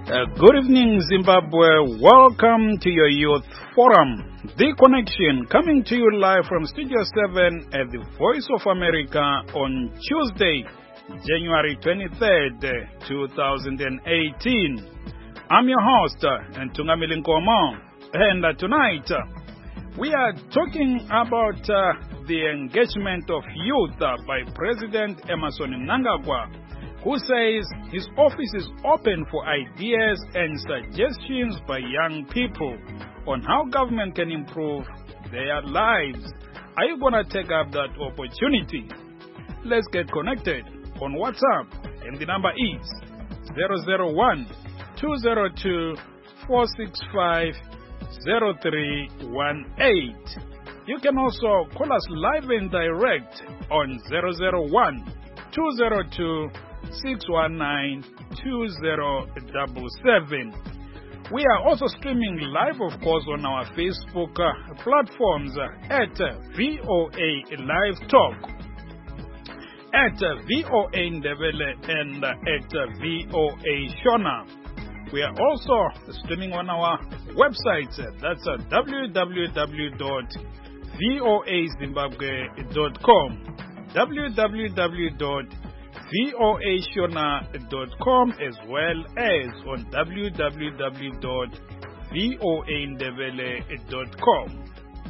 Good evening, Zimbabwe. Welcome to your Youth Forum, The Connection, coming to you live from Studio 7 at the Voice of America on Tuesday, January 23rd, 2018. I'm your host, Ntungamili Nkomo, and tonight we are talking about the engagement of youth by President Emmerson Mnangagwa, who says his office is open for ideas and suggestions by young people on how government can improve their lives. Are you going to take up that opportunity? Let's get connected on WhatsApp, and the number is 001-202-465-0318. You can also call us live and direct on 001-202-619-2077. We are also streaming live, of course, on our Facebook platforms at VOA Live Talk, at VOA Ndebele, and at VOA Shona. We are also streaming on our website. That's www.voazimbabwe.com, www.voashona.com, as well as on www.voandebele.com.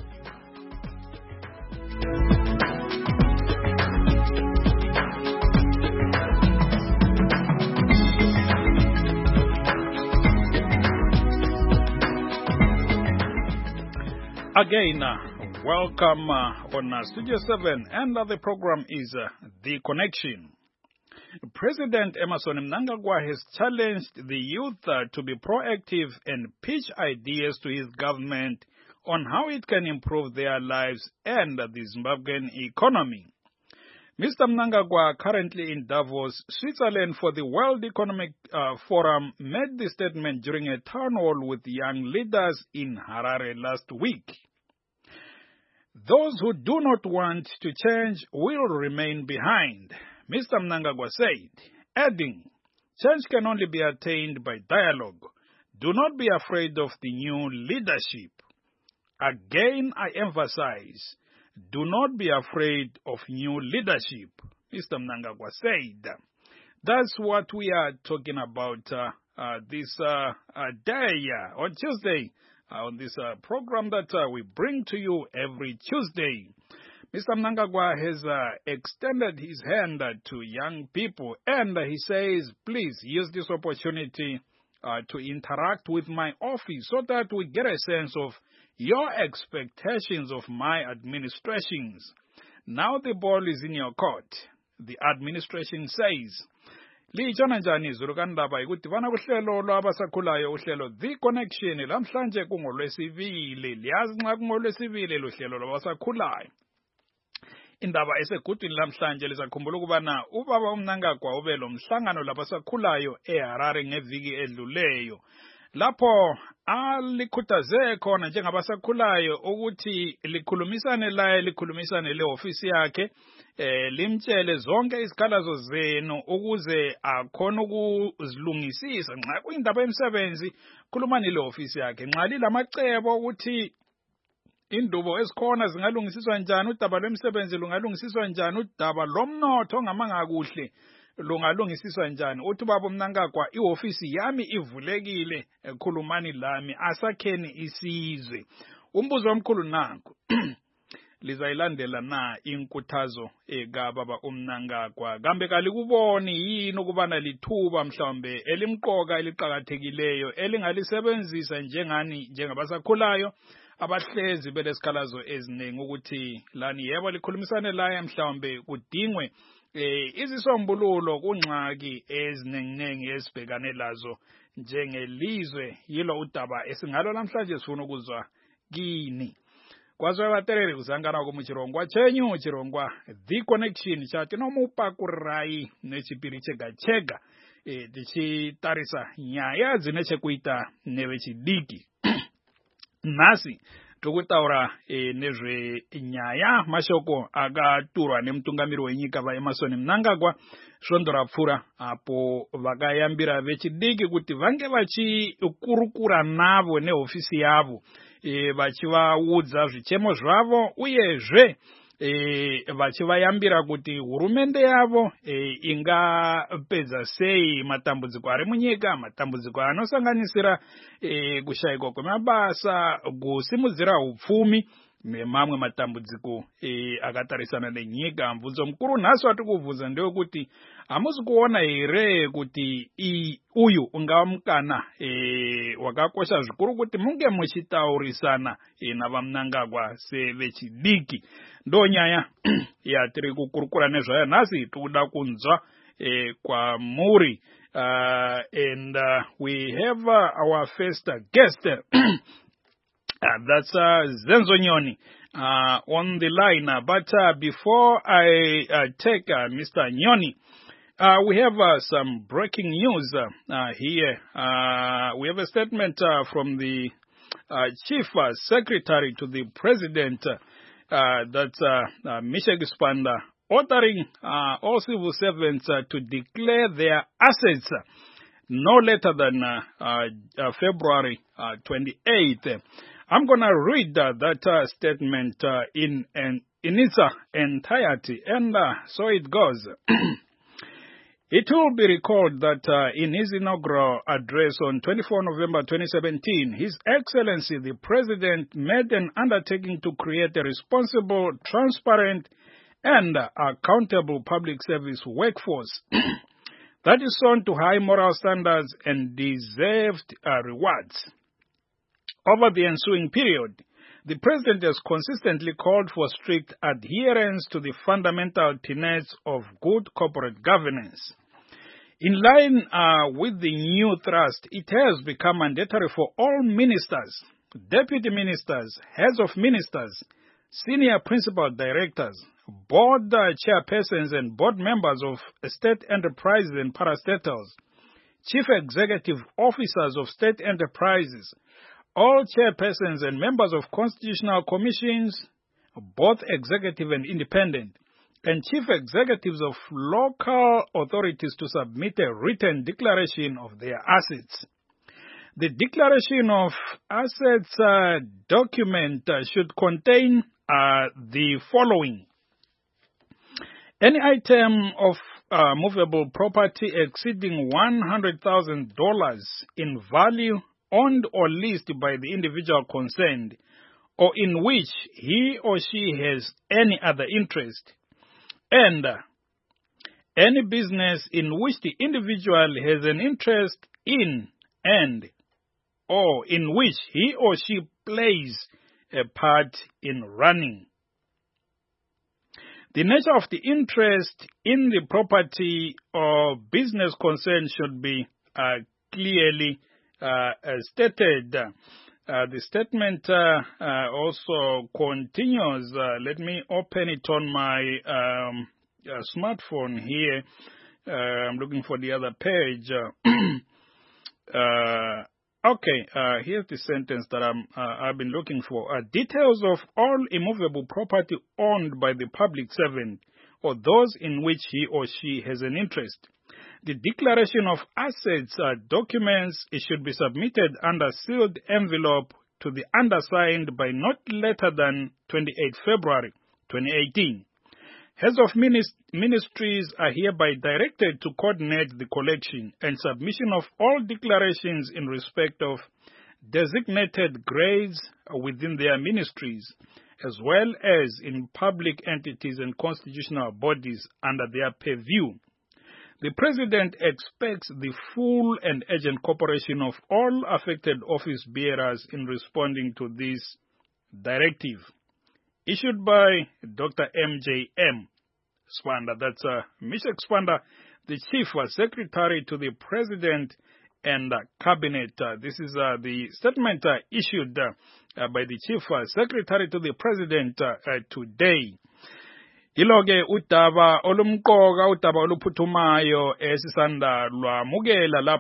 Again, welcome on Studio 7, and the program is The Connection. President Emmerson Mnangagwa has challenged the youth to be proactive and pitch ideas to his government on how it can improve their lives and the Zimbabwean economy. Mr. Mnangagwa, currently in Davos, Switzerland, for the World Economic Forum, made the statement during a town hall with young leaders in Harare last week. Those who do not want to change will remain behind, Mr. Mnangagwa said, adding, change can only be attained by dialogue. Do not be afraid of the new leadership. Again, I emphasize, do not be afraid of new leadership, Mr. Mnangagwa said. That's what we are talking about this day, on Tuesday, on this program that we bring to you every Tuesday. Mr. Mnangagwa has extended his hand to young people, and he says, please use this opportunity to interact with my office so that we get a sense of your expectations of my administrations. Now the ball is in your court. The administration says, Lijana njani izulu kandaba ikuthi vana kuhlelo lwabasakhulayo uhlelo The Connection lamhlanje kungolwesibili liyazi nxa kungolwesibili lo hlelo lwabasakhulayo. Indaba esegudwini lamhlanje lisakhumbula ukubana ubaba uMnangagwa ube lo mhlangano labasakhulayo eHarare ngeviki edluleyo, lapho alikhuthaze khona njengabasakhulayo ukuthi likhulumisane laye, likhulumisane le ofisi yakhe, limtshele zonke izikhalazo zenu ukuze akhona ukuzilungisisa. Nxa kuyindaba yemisebenzi, khulumani le ofisi yakhe. Nxa lilamacebo ukuthi indubo ezikhona zingalungisiswa njani, udaba lwemisebenzi lungalungisiswa njani, udaba lomnotho ongamanga kuhle lungalungisiswa njani, uthi baba Mnangagwa, iofisi yami ivulekile, khulumani lami, asakheni isizwe. Umbuzo omkhulu nanku, lizayilandela na inkuthazo kababa uMnangagwa? Kambe kalikuboni yini ukubana lithuba mhlawumbe elimqoka eliqhakathekileyo elingalisebenzisa njengabasakhulayo abahlezi belesikhalazo eziningi ukuthi lani yebo likhulumisane laye mhlawumbe kudingwe izisombululo kungxaki ezinenginengi esibhekane lazo njengelizwe. Yilo udaba esingalo namhlanje sifuna ukuzwa kini. Kwazwe baterere kuzangana ko muchirongwa chenyu, chirongwa The Connection chati no mupakurai nechipiri chega tichitarisa nyaya dzine chekuita nevechidiki. Nasi tukutaura nezve nyaya mashoko akaturwa nemutungamiri wenyika vaEmmerson Mnangagwa svondorapfura apo vakayambira vechidiki kuti vange vachikurukura navo nehofisi yavo vachivaudza zvichemo zvavo uyezve vachivayambira kuti hurumende yavo ingapedza sei matambudziko ari munyika, matambudziko anosanganisira kushayikwa kwemabasa, kusimudzira upfumi nemamwe matambudziko akatarisana nenyika. Mubvunzo mukuru nhasi watiri kubvunza ndewekuti hamusi kuona here kuti uyu ungava mukana wakakosha zvikuru kuti munge muchitaurisana navaMnangagwa sevechidiki. Ndo nyaya yatiri kukurukura nezvayo nhasi, tikuda kunzwa kwamuri. And we have our first guest. That's Zenzo Nyoni on the line. But before I take Mr. Nyoni, we have some breaking news here. We have a statement from the Chief Secretary to the President, that's Mishek Spanda, ordering all civil servants to declare their assets no later than February 28th. I'm going to read that statement in its entirety, and so it goes. It will be recalled that in his inaugural address on 24 November 2017, His Excellency the President made an undertaking to create a responsible, transparent, and accountable public service workforce that is sound to high moral standards and deserved rewards. Over the ensuing period, the President has consistently called for strict adherence to the fundamental tenets of good corporate governance. In line with the new thrust, it has become mandatory for all ministers, deputy ministers, heads of ministers, senior principal directors, board chairpersons and board members of state enterprises and parastatals, chief executive officers of state enterprises, all chairpersons and members of constitutional commissions, both executive and independent, and chief executives of local authorities to submit a written declaration of their assets. The declaration of assets document should contain the following. Any item of movable property exceeding $100,000 in value owned or leased by the individual concerned, or in which he or she has any other interest, and any business in which the individual has an interest in and or in which he or she plays a part in running. The nature of the interest in the property or business concern should be clearly stated. The statement also continues. Let me open it on my smartphone here. I'm looking for the other page. Okay, here's the sentence that I've been looking for. Details of all immovable property owned by the public servant or those in which he or she has an interest. The declaration of assets documents should be submitted under sealed envelope to the undersigned by not later than 28 February 2018. Heads of ministries are hereby directed to coordinate the collection and submission of all declarations in respect of designated grades within their ministries, as well as in public entities and constitutional bodies under their purview. The President expects the full and urgent cooperation of all affected office bearers in responding to this directive. Issued by Dr. M.J.M. Spanda, that's Mishek Spanda, the Chief Secretary to the President and Cabinet. This is the statement issued by the Chief Secretary to the President today. Iloge utaba olumqoka utaba oluphuthumayo esisanda lwamukela lapho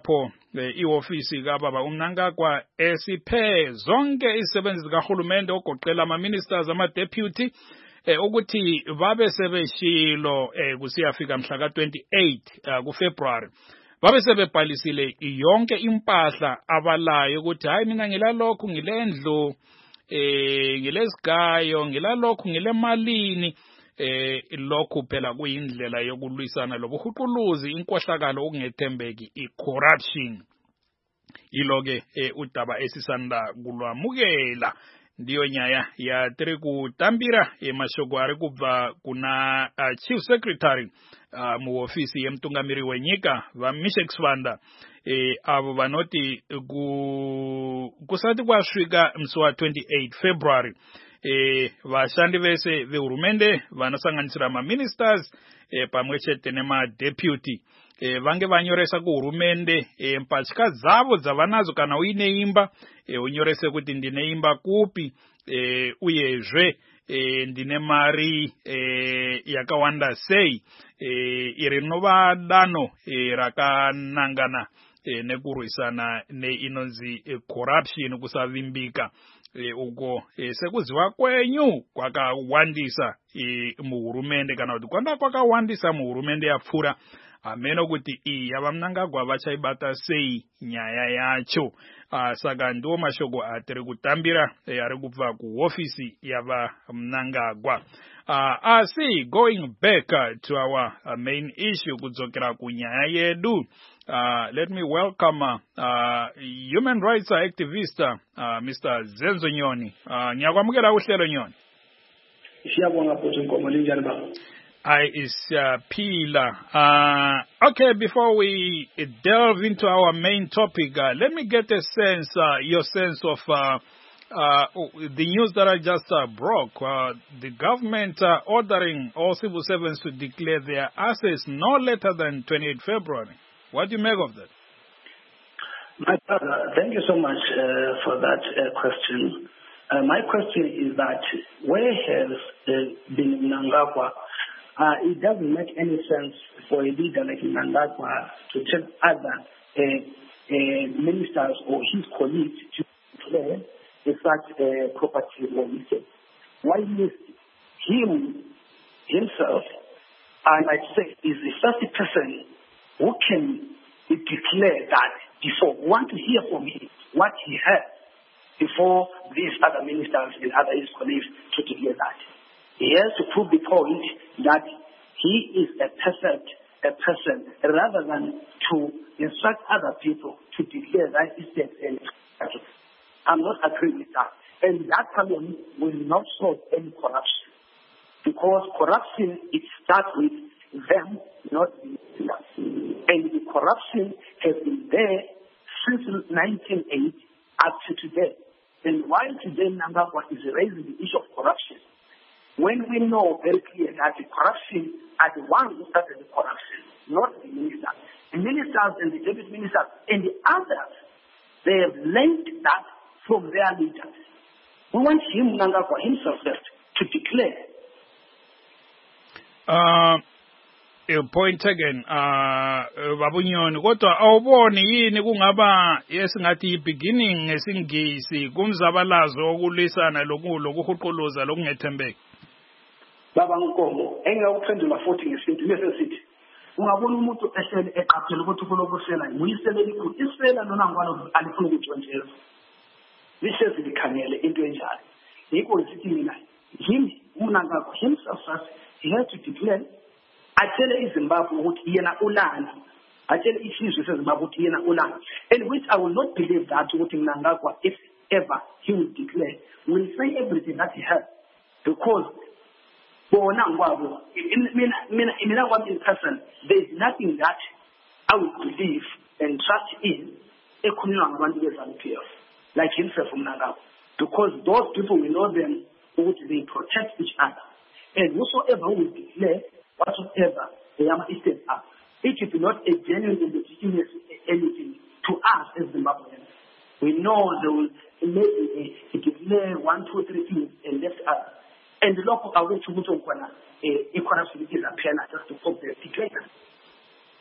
iofisi kababa uMnangagwa esiphe zonke izisebenzi zikahulumende ogoqela ama-ministers ama-deputy ukuthi babe sebeshilo kusiyafika mhla ka-28 kuFebruary babe sebebhalisile yonke impahla abalayo ukuthi hayi mina ngilalokhu ngilendlu ngilesigayo ngilalokhu ngilemalini lokhu phela kuyindlela yokulwisana lobuhuquluzi inkohlakalo okungethembeki i-corruption iloke udaba esisanda kulwamukela ndiyo nyaya ya tiri kutambira mashoko ari kubva kuna chief secretary mu ofisi yemtungamiri wenyika vaMishex Vanda avo vanoti kusati kwasvika musi wa 28 February vashandi vese vehurumende vanosanganisira ma-ministers pamwe chete nema-deputy vange vanyoresa kuhurumende mpatya dzavo dzavanadzo kana uine imba unyorese kuti ndine imba kupi uyezve ndine mari yakawanda sei iri rinova danho rakanangana nekurwisana inonzi corruption kusavimbika uko sekuziva kwenyu kwakawandisa muhurumende kana kuti kwanda kwakawandisa muhurumende yapfura ameno kuti yava Mnangagwa vachaibata sei nyaya yacho saka ndiwo mashoko atiri kutambira ari kubva kuhofisi yava Mnangagwa asi going back to our main issue kudzokera kunyaya yedu let me welcome human rights activist Mr. Zenzo Nyoni ngiyakwamukela uhlelo Nyoni. Siyabonga futhi inkomo linjani baba? Pila. Okay, before we delve into our main topic, let me get a sense, your sense of the news that I just broke. The government ordering all civil servants to declare their assets no later than 28 February. What do you make of that? My brother, thank you so much for that question. My question is that where has been Mnangagwa? It doesn't make any sense for a leader like Mnangagwa to tell other ministers or his colleagues to declare such property ownership. Why is himself, I might say, is the first person who can declare that before. We want to hear from him what he had before these other ministers and other his colleagues to declare that. He has to prove the point that he is a person rather than to instruct other people to declare that instead. I'm not agreeing with that. And that alone will not solve any corruption. Because corruption, it starts with them, not the and the corruption has been there since 1980 up to today. And while today Mnangagwa is raising the issue of corruption, when we know very clearly that the corruption are the ones who started the corruption, not the ministers. The ministers and the deputy ministers and the others, they have learned that from their leaders. We want him, Mnangagwa himself, to declare. Point again, Babunyoni, kodwa awuboni yini kungaba esingathi beginning ngesingisi kumzabalazo okulisana lokuhuquluza lokungethembeki. Baba Nkomo, engakuphendula futhi ngesintu bese sithi ungabona umuntu ehlele eqaphela ukuthi kulokusela uyisele likhulu isela nona ngwalo alifuna ukuthontsheza lishezi likhangele into enjalo yikho sithi mina Mnangagwa himself first he has to declare atshele iZimbabwe ukuthi yena ulani atshele isizwe seZimbabwe ukuthi yena ulani and which I will not believe that ukuthi Mnangagwa if ever he will declare will say everything that he has because bona ngwabo mina in person there is nothing that I will believe and trust in ekhulunywa ngabantu beZANU-PF like himself Mnangagwa because those people we know them ukuthi they protect each other and whosoever will declare whatsoever the Eastern are. It is not a genuine and legitimate anything to us as Zimbabweans. We know they will maybe declare 1, 2, 3 things and left us. And the local away to Mutokwana, corruption is a pen just to put the declaration.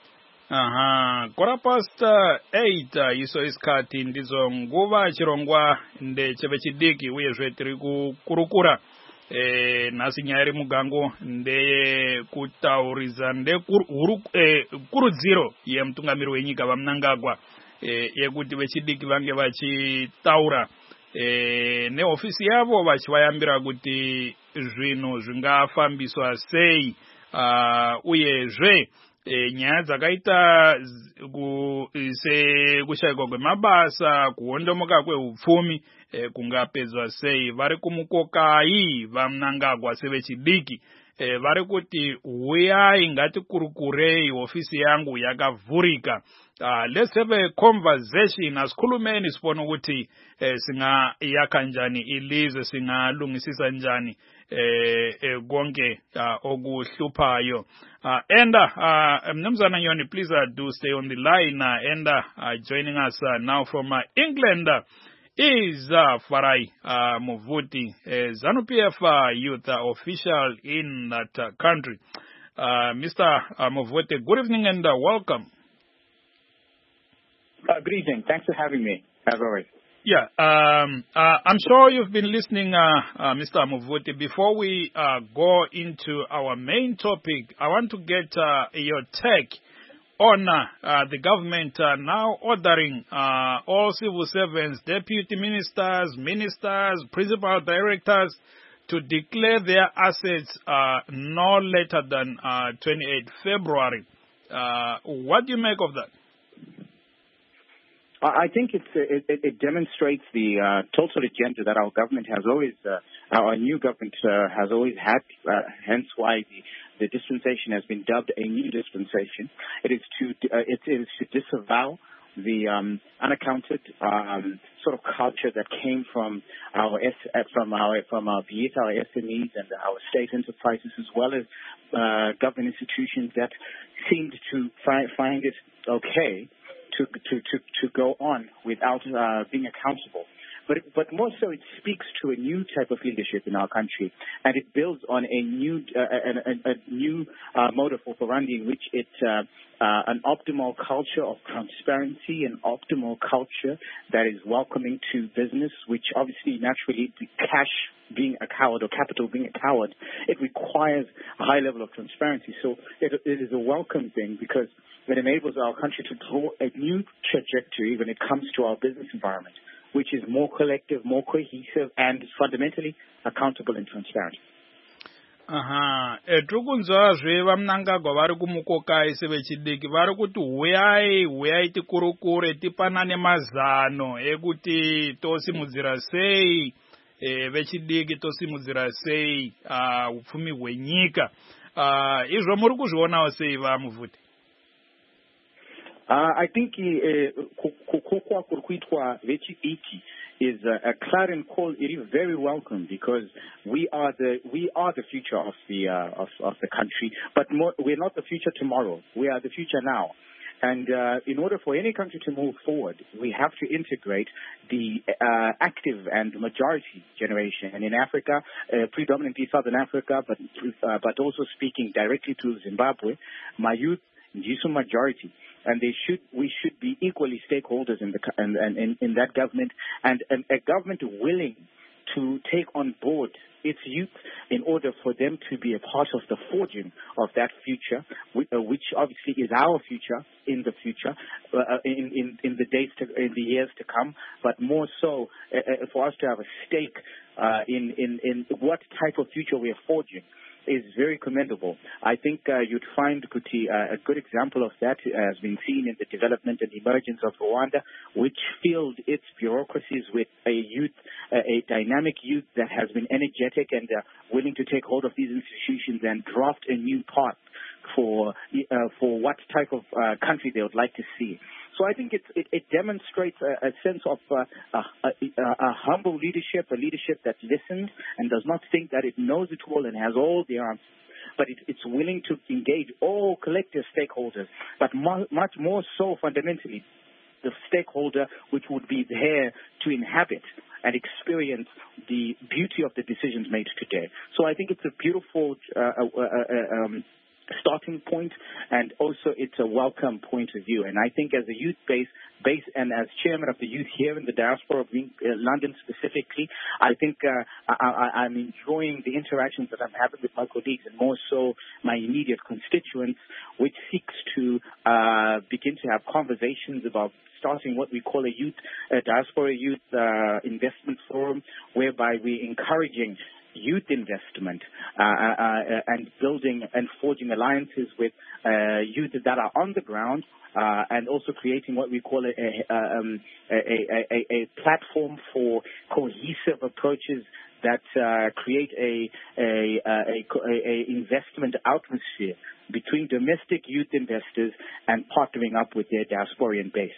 Aha, quarter past 8 iso isikhathi ndizo nguva chirongwa ndecheve chidiki uyezve tiri kukurukura nhasi nyaya iri mugango ndeye kutaurisa kurudziro yemutungamiri wenyika vaMnangagwa yekuti vechidiki vange vachitaura nehofisi yavo vachivayambira kuti zvinhu zvingafambiswa sei uyezve nyaya dzakaita sekushayikwa kwemabasa, kuhondomoka kwehupfumi kungapedzwa sei. Vari kumukokai vaMnangagwa sevechidiki vari kuti uyai ngatikurukurei, hofisi yangu yakavhurika. Let's have a conversation. Asikhulumeni sibone ukuthi singayakha njani ilizwe, singalungisisa njani konke okuhluphayo. Enda, Mnumzana Nyoni, please do stay on the line. Enda, joining us now from England is Farai Movuti, ZANU-PF youth official in that country. Mr. Movuti, good evening and welcome. Good evening. Thanks for having me, as always. Yeah, I'm sure you've been listening, Mr. Movuti. Before we go into our main topic, I want to get your take on the government now ordering all civil servants, deputy ministers, principal directors to declare their assets no later than 28 February. What do you make of that? I think it demonstrates the total agenda that our government has always, our new government has always had, hence why the dispensation has been dubbed a new dispensation. It is to disavow the unaccounted sort of culture that came from our be it our SMEs and our state enterprises, as well as government institutions that seemed to find it okay to go on without being accountable. But more so, it speaks to a new type of leadership in our country, and it builds on a new mode of operandi in which it's an optimal culture of transparency, an optimal culture that is welcoming to business, which obviously naturally, cash being a coward or capital being a coward, it requires a high level of transparency. So it is a welcome thing because it enables our country to draw a new trajectory when it comes to our business environment, which is more collective, more cohesive, and fundamentally accountable and transparent. Tirikunzwazve vaMnangagwa vari kumukokai sevechidiki vari kuti huyai tikurukure tipanane mazano ekuti tosimudzira sei vechidiki, tosimudzira sei upfumi hwenyika. Izvo muri kuzvionawo sei vaMuvuti? I think kukokwa kurikuitwa vechidiki is a clarion call. It is very welcome because we are the future of the country, but we're not the future tomorrow. We are the future now. And in order for any country to move forward, we have to integrate the active and majority generation. And in Africa, predominantly Southern Africa, but also speaking directly to Zimbabwe, my youth, Njisu majority. And we should be equally stakeholders in that government, and a government willing to take on board its youth in order for them to be a part of the forging of that future, which obviously is our future in the future, in the years to come, but more so for us to have a stake in what type of future we are forging is very commendable. I think you'd find, Kuti, a good example of that has been seen in the development and emergence of Rwanda, which filled its bureaucracies with a dynamic youth that has been energetic and willing to take hold of these institutions and draft a new path for what type of country they would like to see. So I think it demonstrates a sense of a humble leadership, a leadership that listens and does not think that it knows it all and has all the answers, but it's willing to engage all collective stakeholders, but much more so fundamentally the stakeholder which would be there to inhabit and experience the beauty of the decisions made today. So I think it's a beautiful starting point, and also it's a welcome point of view. And I think as a youth base and as chairman of the youth here in the diaspora of London specifically, I think I'm enjoying the interactions that I'm having with my colleagues and more so my immediate constituents, which seeks to begin to have conversations about starting what we call a diaspora youth investment forum, whereby we're encouraging youth investment and building and forging alliances with youth that are on the ground, and also creating what we call a platform for cohesive approaches that create a investment atmosphere between domestic youth investors and partnering up with their diasporian base.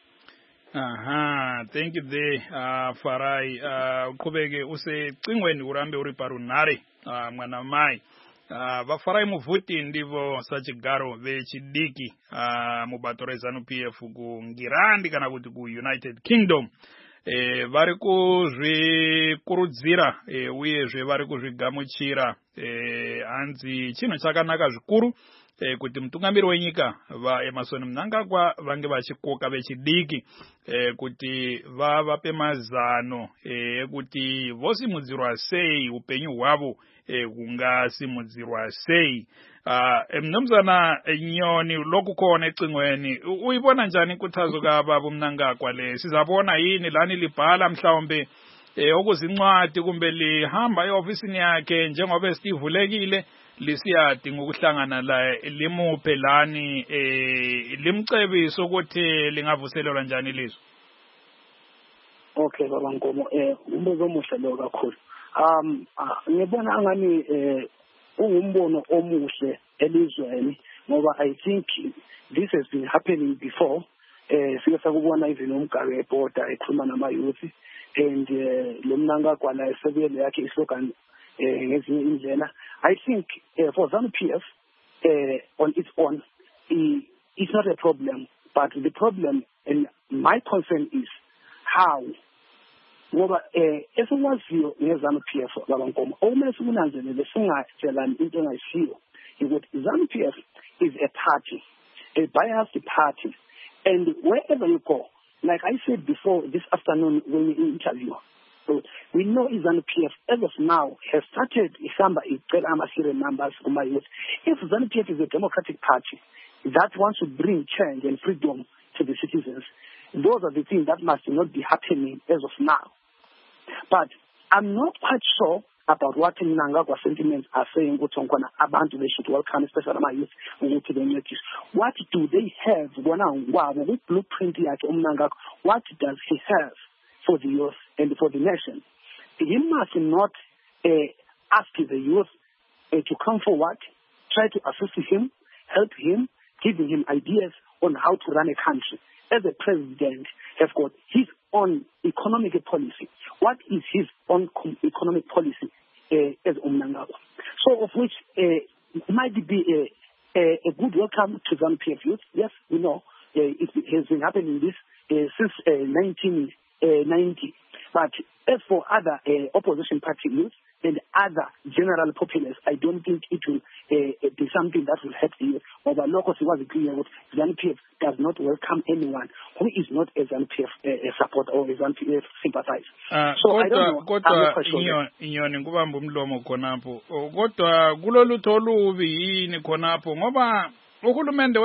Thank you there, Farai. Kubege usecingweni urambe uri parunare mwana mai. Vafarai muvuti ndivo sachigaro vechidiki mubato reZANU-PF ku Ngirandi kana kuti ku United Kingdom. Vari kuzvikurudzira uyezve vari kuzvigamuchira hanzi chinhu chakanaka zvikuru kuti mutungamiri wenyika vaEmmerson Mnangagwa vange vachikoka vechidiki kuti vavape mazano ekuti vosimudzirwa sei upenyu hwavo hungasimudzirwa sei. Mnumzana Nyoni lokukhona ecingweni uyibona njani kuthazo kababa uMnangagwa le? Sizabona yini lani libhala mhlawumbe okuzincwadi kumbe lihamba eofisini yakhe njengoba esivulekile lisiyadinga ukuhlangana la limuphe lani limcebisa ukuthi lingavuselelwa njani lizo? Okay baba Nkomo, umbuzo omuhle lo kakhulu. Ngibona angani ungumbono omuhle elizweni ngoba I think this has been happening before. Sike sakubona even umgari eborder ekhuluma nama youth and lo Mnangagwa la esebele yakhe islogan ngezinye indlela. I think for ZANU-PF on its own it's not a problem, but the problem and my concern is how. Ngoba esikwaziyo ngeZANU-PF baba Nkomo okumele sikunanzelele singatshelani into engayisiyo ukuthi ZANU-PF is a party, a biased party, and wherever you go, like I said before this afternoon when we interview, so we know ZANU-PF as of now has started serial numbers for my youth. If ZANU-PF is a democratic party that wants to bring change and freedom to the citizens, those are the things that must not be happening as of now. But I'm not quite sure about what Mnangagwa sentiments are saying. Abantu they should welcome, especially my youth. What do they have? What blueprint Mnangagwa? What does he have for the youth and for the nation? He must not ask the youth to come forward, try to assist him, help him, giving him ideas on how to run a country. As a president, has got his own economic policy. What is his own economic policy as Mnangagwa? So of which might be a good welcome to ZANU-PF youth. Yes, we know it has been happening this since 1990. But as for other opposition party youth and other general populace, I don't think it will be something that will help the youth. But locals was clear that ZANU-PF does not welcome anyone who is not a ZANU-PF support or a ZANU-PF sympathizer. So I don't know. Inyoni ngubamba umlomo khonapho. Kodwa kulolutho olubi yini khonapho ngoba uhulumende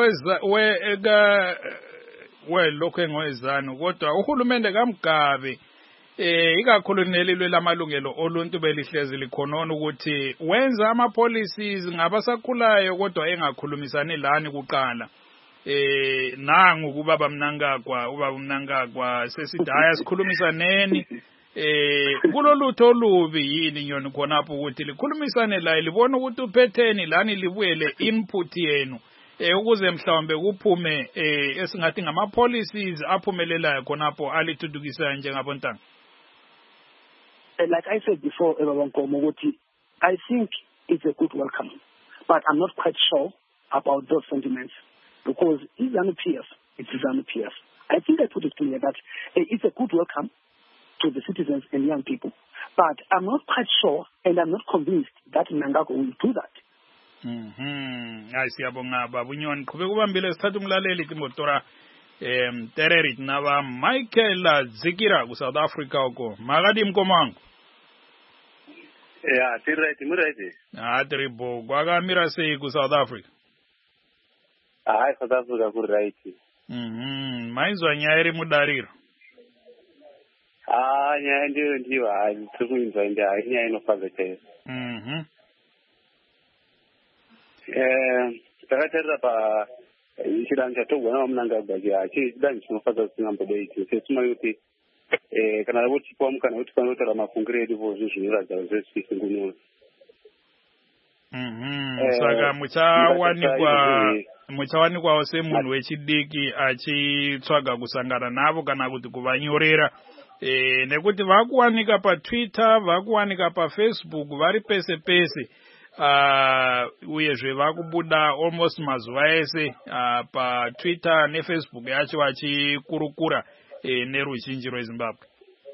lokho engowezanu kodwa uhulumende kaMgabe ikakhulu nelilwe lamalungelo oluntu belihlezi likhonona ukuthi wenza ama policies ngabasakhulayo kodwa engakhulumisani lani kuqala. Nangu kubaba Mnangagwa sesidaya sikhulumisaneni kulolutho olubi yini Nyoni khonapho ukuthi likhulumisane la libona ukuthi uphetheni lani libuyele input yenu ukuze mhlawumbe kuphume esingathi ngama policies aphumelelayo khonapho alithuthukisa njengabontanga. Like I said before, I think it's a good welcome, but I'm not quite sure about those sentiments because it's ZANU-PF. I think I put it clear that it's a good welcome to the citizens and young people, but I'm not quite sure and I'm not convinced that Mnangagwa will do that. Hayi siyabonga babunyoni qhubeka ubambile sithatha umlaleli timotora Tererit naba Michael Zikira ku South Africa uko makadi mkomango ya tireti mureti tribo kwakamira sei ku South Africa hayi South Africa ku right maizwa nyaya iri mudariro nyaya ndiyo hayi tiri kuinzwa ende hayi nyaya inofadza chaizvo takatarira chidanho chatogwa naMnangagwa chidanho chinofadza kusingambodoiti sesima kuti kana votipawo mukana kuti panotaura mafungiro edu vo zvinhu zvinoratidza kuti zvesisingunura saka muchawanikwawo semunhu wechidiki achitsvaga kusangana navo kana kuti kuvanyorera nekuti vakuwanika paTwitter vakuwanika paFacebook vari pese pese uyezve vakubuda almost mazuva ese paTwitter neFacebook yacho vachikurukura neruzhinji rweZimbabwe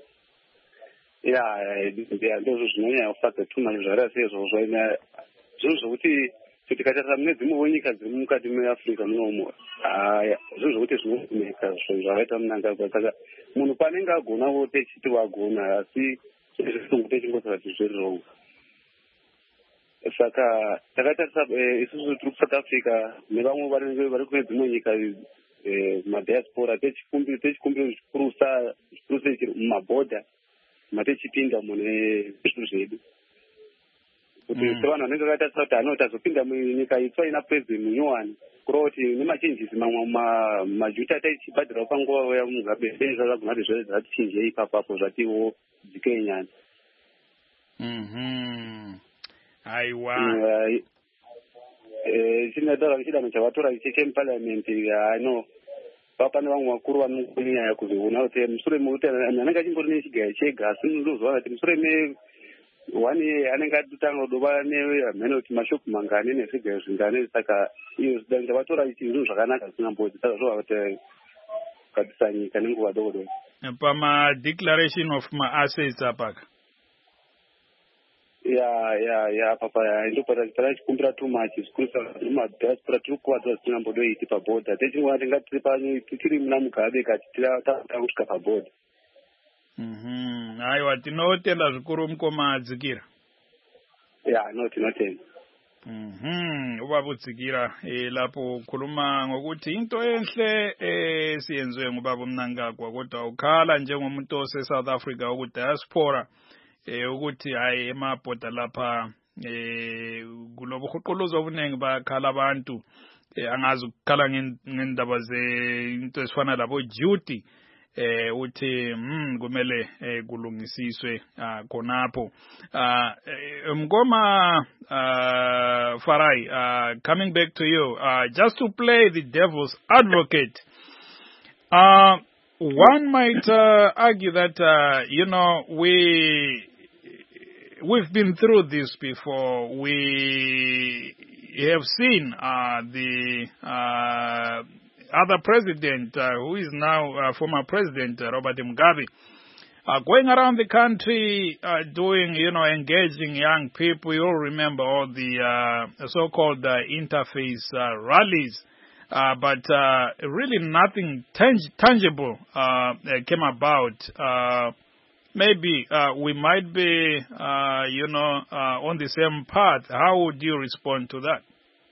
ndozvo zvinonyanya kufadza tuma zvareva seizvozvo zvinhu zvokuti tikatarisa mune dzimwewo nyika dziri mukati meAfrica munomo zvinhu zvokuti zvinogumeka zvakaita Mnangagwa saka munhu paanenge agonawo techiti wagona asi zvisungu techingosaka kuti zviri wrong saka takatarisa isusu tiri kuSouth Africa nevamwe vari kune dzimwe nyika madiaspora techikumbiro zvikuru sei mumabhodha matechipinda mune zvinhu zvedu kuti sevanhu vanenge vakatarisa kuti hanoti azopinda munyika itsva ina president munyowani kurova kuti nemachenjisi mamwe majuta ataichibhadhirawo panguva ya Mugabe zvazvagona kuti zvatichinjei ipapapo zvatiwo dzikei nyana aiwa chinotaura chidanho chavatora ichi chemuparliamendi pane vamwe vakuru vanonyanya kuzoona kuti mushure mekuti anenge achimbori nechigayo chega asi ndozoona kuti mushure one year anenge atotanga kudova nemhene kuti mashopu mangani nezvigayo zvingani saka iyo zidanho chavatora ichi zvinhu zvakanaka zvisingambodzi saka zvova kuti kukatisa nyika nenguva doko doko pamadeclaration of maassets apaka papa ndopata chikumbira too much zvikurisa madiaspora tiri kukuvadza zvisingambodoiti pabhodha techingona tingatiri pano tiri muna Mugabe kati tatanga kusvika pabhodha aiwa tinotenda zvikuru mukoma Dzikira tinotenda ubaba lapho khuluma ngokuthi into enhle siyenziwe ngubaba Mnangagwa kodwa ukhala njengomuntu ose-South Africa ukudiaspora ukuthi hayi emabhoda lapha kulobuhuquluzo obuningi bakhala abantu angazi ukukhala ngendaba into esifana labo duty uthi kumele kulungisiswe khonapho Mkoma Farai, coming back to you, just to play the devil's advocate, one might argue that we've been through this before. We have seen the other president, who is now former president Robert Mugabe, going around the country doing, engaging young people. You all remember all the so-called interface rallies, but really nothing tangible came about. Maybe we might be, on the same path. How would you respond to that?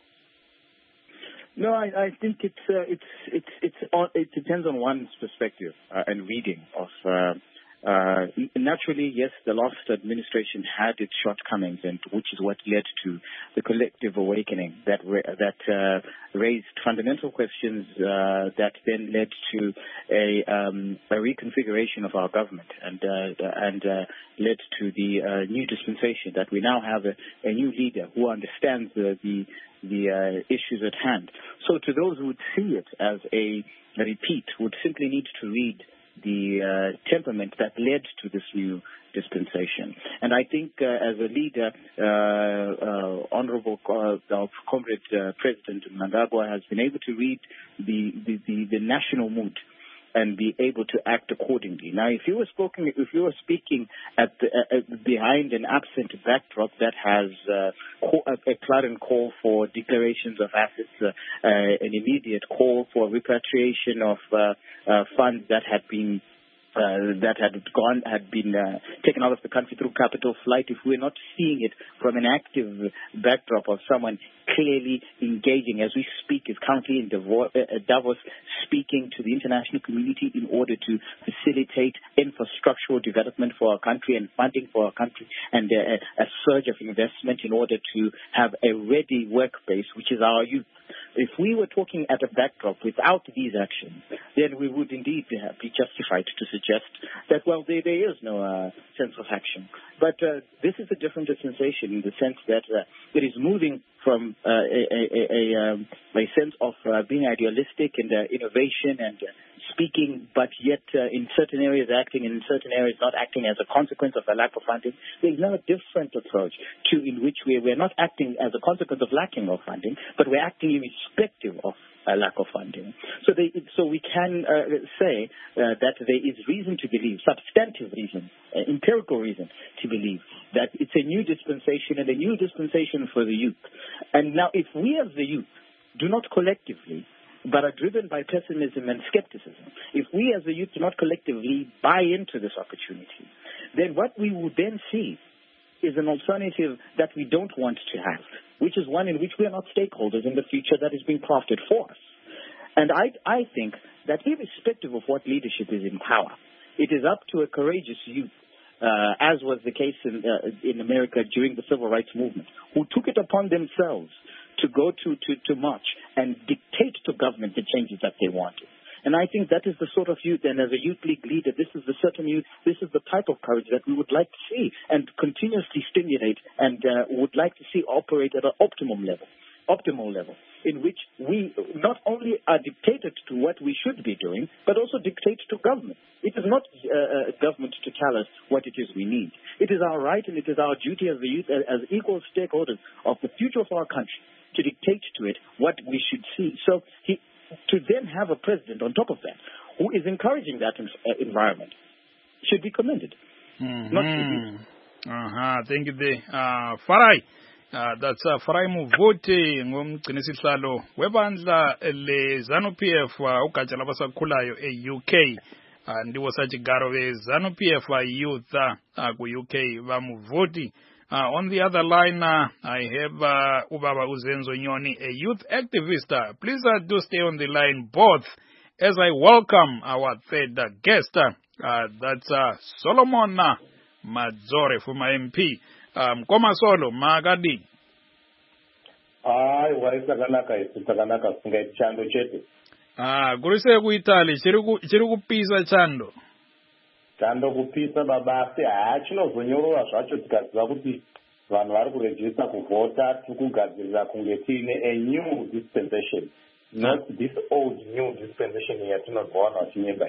No, I think it depends on one's perspective and reading of. Naturally, yes, the last administration had its shortcomings, and which is what led to the collective awakening that raised fundamental questions that then led to a reconfiguration of our government and led to the new dispensation that we now have a new leader who understands the issues at hand. So to those who would see it as a repeat would simply need to read the temperament that led to this new dispensation. And I think as a leader, Honorable Comrade President Mnangagwa has been able to read the national mood and be able to act accordingly. Now, if you were speaking at behind an absent backdrop that has a clarion call for declarations of assets, an immediate call for repatriation of funds that had been taken out of the country through capital flight, if we're not seeing it from an active backdrop of someone clearly engaging, as we speak, is currently in Davos, speaking to the international community in order to facilitate infrastructural development for our country and funding for our country, and a surge of investment in order to have a ready work base, which is our youth. If we were talking at a backdrop without these actions, then we would indeed be justified to suggest that, well, there is no sense of action. But this is a different dispensation in the sense that it is moving from a sense of being idealistic and innovation and speaking, but yet in certain areas acting and in certain areas not acting as a consequence of a lack of funding. There's now a different approach in which we're not acting as a consequence of lacking of funding, but we're acting irrespective of a lack of funding. So we can say that there is reason to believe, substantive reason, empirical reason to believe that it's a new dispensation and a new dispensation for the youth. And now if we as the youth do not collectively but are driven by pessimism and skepticism, if we as a youth do not collectively buy into this opportunity, then what we will then see is an alternative that we don't want to have, which is one in which we are not stakeholders in the future that is being crafted for us. And I think that irrespective of what leadership is in power, it is up to a courageous youth, as was the case in America during the Civil Rights Movement, who took it upon themselves to go to march and dictate to government the changes that they wanted. And I think that is the sort of youth, and as a youth league leader, this is the certain youth, this is the type of courage that we would like to see and continuously stimulate and would like to see operate at an optimal level, in which we not only are dictated to what we should be doing, but also dictate to government. It is not government to tell us what it is we need. It is our right and it is our duty as the youth, as equal stakeholders of the future of our country, to dictate to it what we should see. So to then have a president on top of that who is encouraging that environment should be commended. Mm-hmm. Thank you, Farai. That's Farai Muvuti, ngumgcinisihlalo webandla le-ZANU-PF ugatsha labasakhulayo e-UK. Ndiwo sajigaro we-ZANU-PF youth ku-UK bamuvuti. On the other line, I have Ubaba Uzenzo Nyoni, a youth activist. Please do stay on the line both as I welcome our third guest. That's Solomon Madzore from MP. Koma Solo, Magadi. Hayi wayesakanaka isitakanaka singa chando chetu. Kurise ku Italy chiri kupisa chando. Chando kupisa babasi chinozonyorowa zvacho tikaziva kuti vanhu vari kurejista kuvhota tikugadzirira kunge tiine a new dispensation, not this old new dispensation yatinobva vanhu vachinyemba.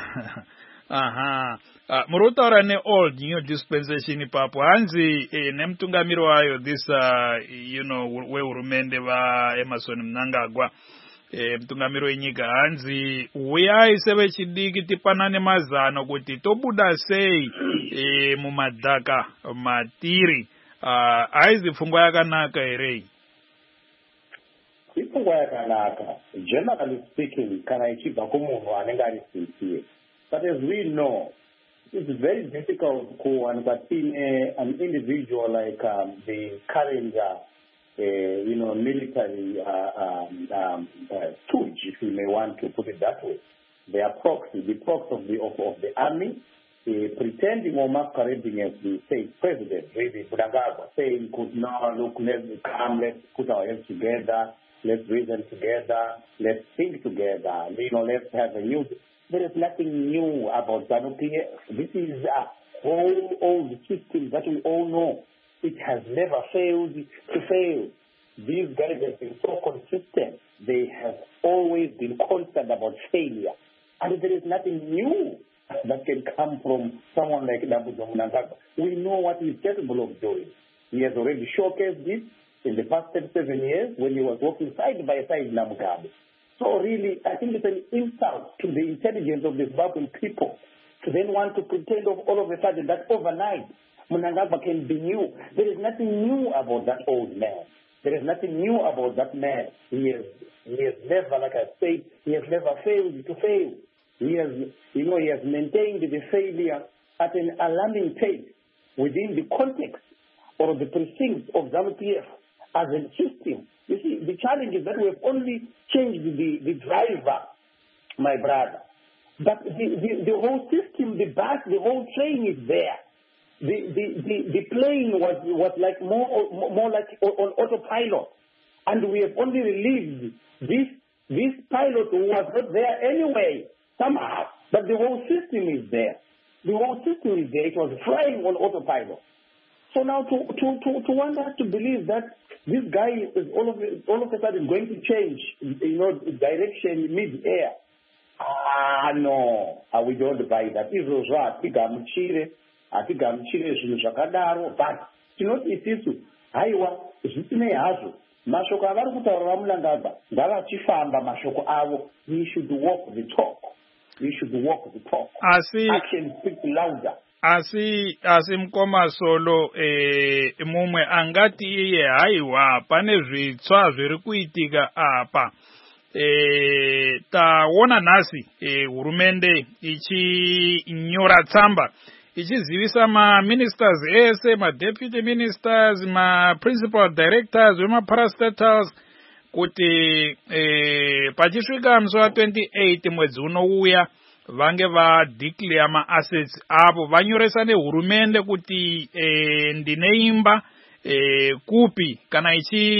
Muri kutaura ne-old new dispensation ipapo hanzi nemutungamiri wayo this wehurumende vaEmmerson Mnangagwa, mutungamiri wenyika hanzi uyai sevechidiki tipanane mazano kuti tobuda sei mumadhaka matiri. Aizi pfungwa yakanaka here? Ipfungwa yakanaka, generally speaking, kana ichibva kumunhu anenge ari sincere. But as we know, it's very difficult kuwanikwa tiine an individual like the current military stooge, if you may want to put it that way. They are proxy, the proxy of the army, pretending or masquerading as the state president, really, Mnangagwa, saying, now look, let's come, let's put our heads together, let's reason together, let's think together, let's have a new... There is nothing new about ZANU-PF. This is a whole old system that we all know. It has never failed to fail. These guys have been so consistent. They have always been constant about failure. And there is nothing new that can come from someone like Dambudzo Mnangagwa. We know what he's capable of doing. He has already showcased this in the past 37 years when he was working side by side with Mugabe. so really, I think it's an insult to the intelligence of the Zimbabwean people to then want to pretend of all of a sudden that overnight Mnangagwa can be new. There is nothing new about that old man. There is nothing new about that man. He has never, like I said, he has never failed to fail. He has maintained the failure at an alarming pace within the context or the precincts of ZANU-PF as a system. You see, the challenge is that we have only changed the driver, my brother. But the whole system, the bus, the whole train is there. The plane was like more like on autopilot, and we have only relieved this pilot who was not there anyway somehow. But the whole system is there. The whole system is there. It was flying on autopilot. So now to want us to believe that this guy is all of a sudden going to change, direction mid-air. No, we don't buy that. Atigamuchire zvinhu zvakadaro, but tinoti isisu haiwa zvisinei hazvo mashoko avari kutaura vaMnangagwa ngavachifamba mashoko avo. We should walk the talk. We should walk the talk. Action speaks louder. Asi Mkoma Solo mumwe angati iye haiwa pane zvitsva zviri kuitika apa. Taona nhasi hurumende ichinyora tsamba ichizivisa ma-ministers ese, ma-deputy ministers, ma-principal directors vema-parastatals kuti pachisvika musi wa28 mwedzi unouya vange vadeclare ma-assets avo, vanyoresa nehurumende kuti ndine imba kupi kana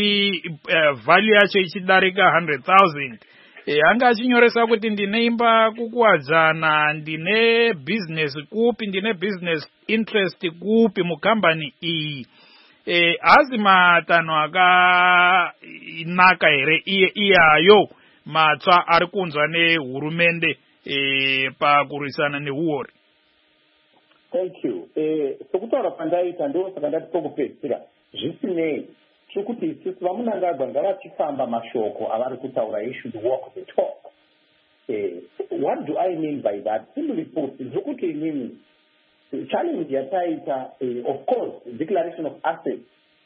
value yacho ichidarika 100,000. Anga achinyoresa kuti ndine imba kukuwadzana, ndine business kupi, ndine business interest kupi mukambani iyi. Hazi matanho akanaka here iyayo matsva ari kunzwa nehurumende pakurwisana nehuori. Thank you. Sokutaura pandaita ndosaka ndati pokupedzisira zvisinei chokuti isusu vaMnangagwa ngavachifamba mashoko avari kutaura he should walk the talk. What do I mean by that? Simply put, zvokuti inini challenge yataita, of course, declaration of assets,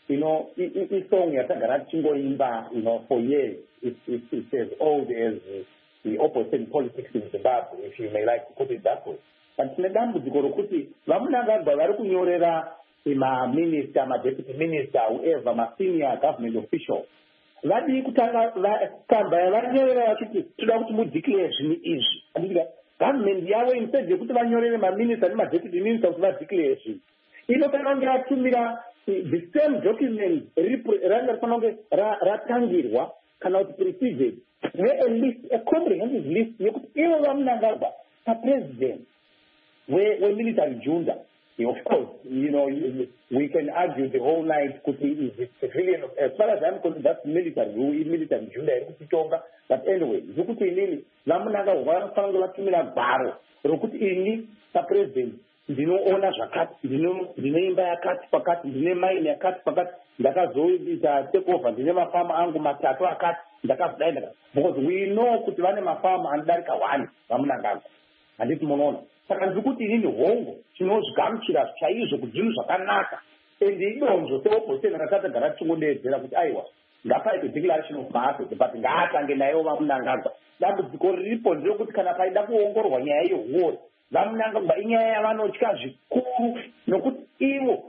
isong yatagara tichingoimba, for years. It's as old as the opposition politics in Zimbabwe, if you may like to put it that way. But tine dambudziko rokuti vaMnangagwa vari kunyorera ma-minister, ma-deputy minister, whoever, ma-senior government official, vadi kutanga kamba vanyorera vachiti toda kuti mudeclare zvinhu izvi. Government yavo instead yekuti vanyorere ma-minister nema-deputy minister kuti vadeclare zvinhu, inofanira kunge ratumira the same document ranga rifanira kunge ratangirwa kana kuti preceded a list, a comprehensive list yekuti ivo vaMnangagwa papresident we-military junta. Of course, we can argue the whole night kuti is it civilian. As far as I'm concerned, that's military junta irikuchitonga. But anyway, zvokuti inini vaMnangagwa vanofanira vatumira gwaro rokuti ini papresident ndinoona zvakati, ndine imba yakati pakati, ndine maini yakati pakati, ndakazoita takeover, ndine mafama angu 3 akati, ndakazodai. Because we know kuti vane mafama anodarika 1 vaMnangagwa, handiti munoona. Saka ndikuti inini hongu tinozvigamuchira chaizvo kuti zvinhu zvakanaka, ende idonzvo seopposition ratatagara tichingodedzera kuti aiwa ngapaite declaration of assets, but ngaatange nayo vaMnangagwa. Dambudziko riripo nderekuti kana paida kuongororwa nyaya yehuori, vaMnangagwa inyaya yavanotya zvikuru, nokuti ivo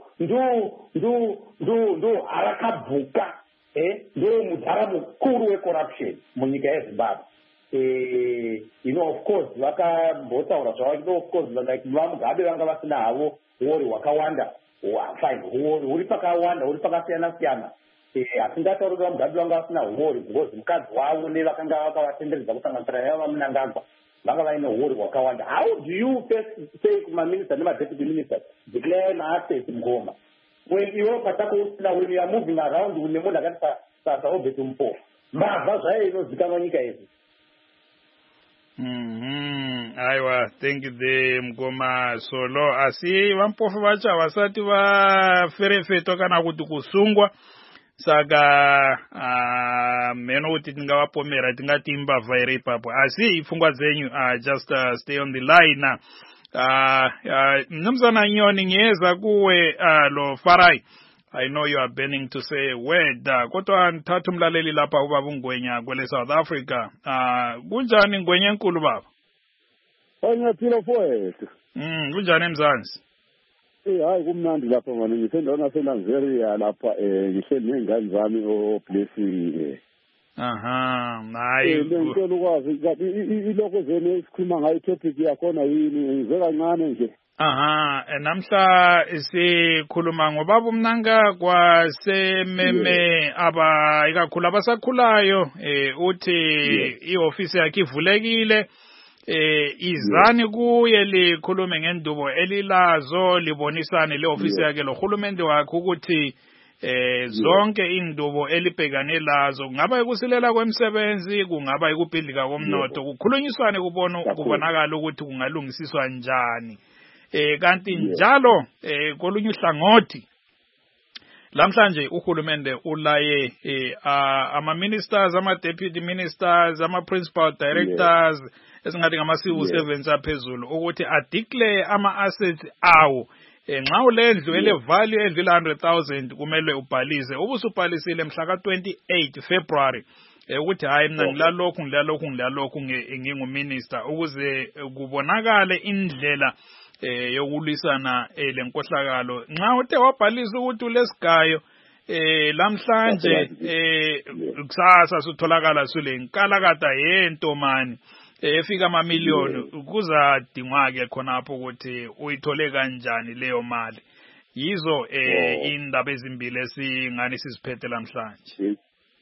ndo harakabvuka, ndo mudhara mukuru wecorruption munyika yeZimbabwe. Of course, vakambotaura zvavo, of course, like vaMugabe vanga vasina havo huori hwakawanda, fine, huori huri pakawanda, huri pakasiyana-siyana. Asingatauri vaMugabe vanga vasina huori, because mukadzi wavo nevakanga vakavatenderedza kusanganisira nayo vaMnangagwa vanga vaine huori hwakawanda. How do you first say kuma-minister nema-deputy ministers declare ma-assets Mngoma when iwe patako usina, when you are moving around nemunhu akati saobheti mupofu mbavha zvayo inozikanwa nyika yedu? Aiwa, thank you the Mkoma Solo. Asi vampofu vacho havasati vaferefetwa kana kuti kusungwa saka meno uthi tingawapomera tingatimba vaire ipapo asi ifungwa zenyu just stay on the line Mnumzana Nyoni ngiyeza kuwe lo Farai I know you are burning to say a word kodwa ngithatha umlaleli lapha ubaba uNgwenya kwele South Africa kunjani Ngwenya enkulu baba Onyaphila mfowethu kunjani emzansi hayi kumnandi lapha manje ngisendawana seNigeria lapha ngihleli nezingane zami oblessing hayi ngicela ukwazi iloko zene esikhuluma ngayo topic yakhona yini ngize kancane nje namhla sikhuluma ngobaba uMnanga kwasememe ikakhulu abasakhulayo uthi iofisi yakhe ivulekile izani kuye likhulume ngendubo elilazo libonisane leofisi yakhe lohulumende wakhe ukuthi zonke indubo elibhekane lazo kungaba ikusilela kwemsebenzi kungaba ikubhidlika komnotho kukhulunyiswane kubonakala ukuthi kungalungisiswa njani kanti njalo kolunye uhlangothi lamhlanje uhulumende ulaye ama-ministers ama-deputy ministers ama-principal directors esingathi ngama-civil servants aphezulu ukuthi adeclare ama-assets awo nxa ulendlu elevalue edlula 100,000 kumele ubhalise ubusubhalisile mhla ka-28 February ukuthi hayi mina ngilalokhu nginguminister ukuze kubonakale indlela yokulwisana lenkohlakalo nxa uthe wabhalisa ukuthi ulesigayo lamhlanje kusasa sutholakala sule nkalakata yento mani efika amamiliyoni kuzadingwa ke khonapho ukuthi uyithole kanjani leyo mali yizo indaba ezimbili esingani siziphethe lamhlanje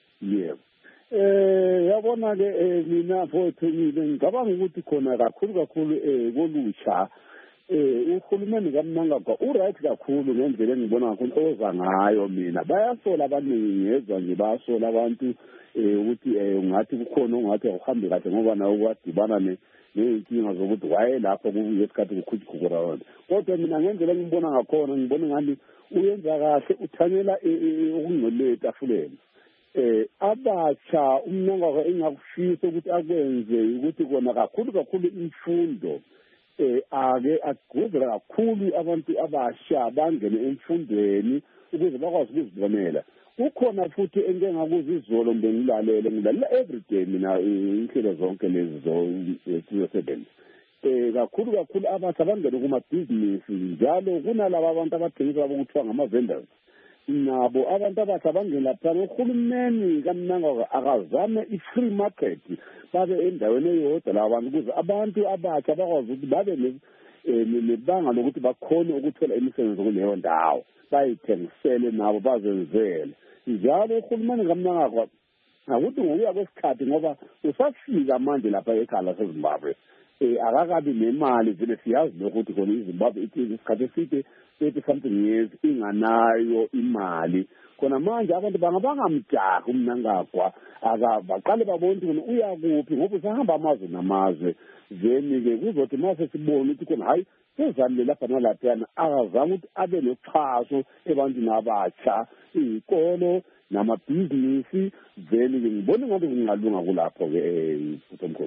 yabona ke mina mfowethu ngicabanga ukuthi khona kakhulu kolutsha uhulumeni kaMnangagwa uright kakhulu ngendlela engibona ngakhona oza ngayo mina bayasola abaningi ezwa nje bayasola abantu ukuthi ungathi kukhona ongathi akuhambi kahle ngoba nawo kwadibana ney'nkinga zokuthi wayelapho ngesikhathi kukhujikhukhura kodwa mina ngendlela engibona ngakhona ngibona ngani uyenza kahle uthanyela okungcwele etafuleni abatsha uMnangagwa engakufisa ukuthi akwenze ukuthi kona kakhulu imfundo ake agqugquzela kakhulu abantu abasha bangene emfundweni ukuze bakwazi ukuzibonela kukhona futhi engengakuzwa izolo ngilalela everyday mina inhlelo zonke lezi zo-7 kakhulu abasha bangene kumabhizinisi njalo kunalaba abantu abathengisa abokuthiwa ngama-vendors nabo abantu abasha bangene laphana uhulumeni kaMnangagwa akazame i-free market babe endaweni eyodwa laba bantu ukuze abantu abatsha bakwazi ukuthi babe nebanga lokuthi bakhone ukuthola imisebenzi kuleyo ndawo bayithengisele nabo bazenzele njalo uhulumeni kaMnangagwa akuthi ngokuya kwesikhathi ngoba usafika manje lapha ekhaya laseZimbabwe akakabi nemali vele siyazi lokuthi khona iZimbabwe isikhathi eside 30-something years inganayo imali khona manje abantu bangamjahi uMnangagwa baqale babona ukuthi uyakuphi ngoba usahamba amazwe namazwe then-ke kuzothi mase sibone ukuthi khona hayi sezamile lapha nalaphayana akazama ukuthi abe noxhaso ebantwini abatsha iy'kolo namabhizinisi then-ke ngibona ngathi kungalunga kulapho-ke uTomkhulu